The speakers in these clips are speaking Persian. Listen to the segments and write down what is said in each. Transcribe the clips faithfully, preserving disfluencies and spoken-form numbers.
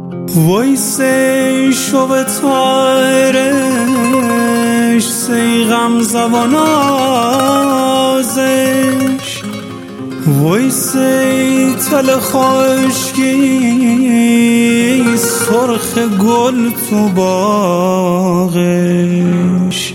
وای سی شو تایرش سی غم زبانازش وای سی تل خشکی سرخ گل تو باغش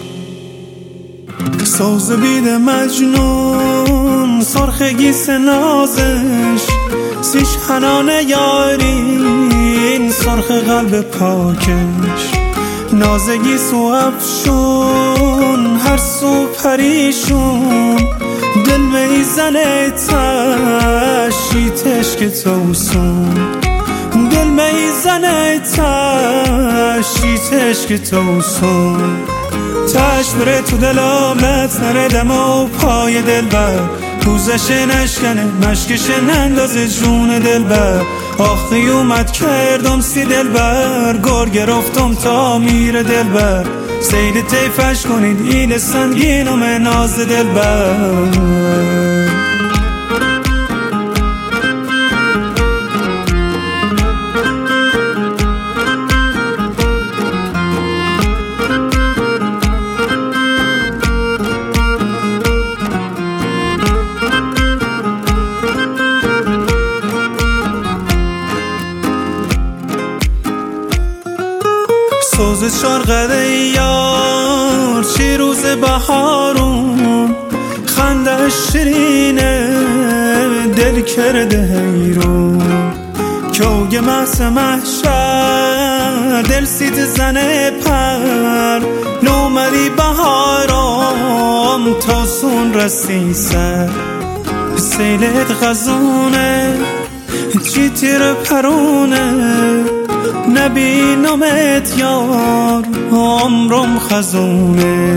ساز بید مجنون سرخ گیس نازش سیش حنان یارین سرخ قلب پاکش نازگی سو افشون هر سو پریشون دل میزنه تشیتش که توسون دل میزنه تشیتش که توسون تش بره تو دلامت نره دم و پای دل بر توزش نشکنه مشکش نندازه جون دل بر آخی اومد کردم سی دل بر گور گرفتم تا میره دل بر سید تیفش کنید ایل سنگینم ناز دل بر سوز چارقده یار چی روز بهارون خنده شیرینه دل کرده حیرون کوگ محس محشر دل سیت زنه پر نومدی بهارم تا سون رسی سر سیلت غزونه چی تیر پرونه نبینمت یار عمرم خزونه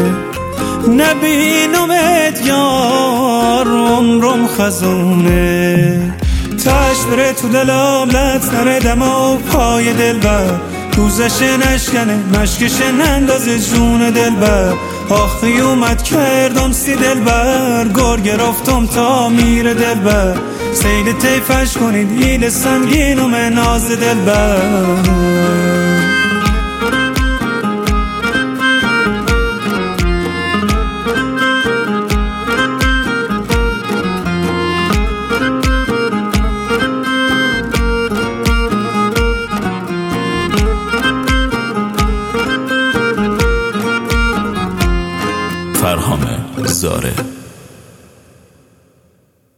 نبینمت یار عمرم خزونه تش بره تو دلم لط نره دم و پای دل بر دوزش نشکنه مشکش نندازه جون دل بر آخی اومد کردم سی دل بر گور گرفتم تا میره دل بر سید تیفش کنید ایل سنگینم ناز دل بر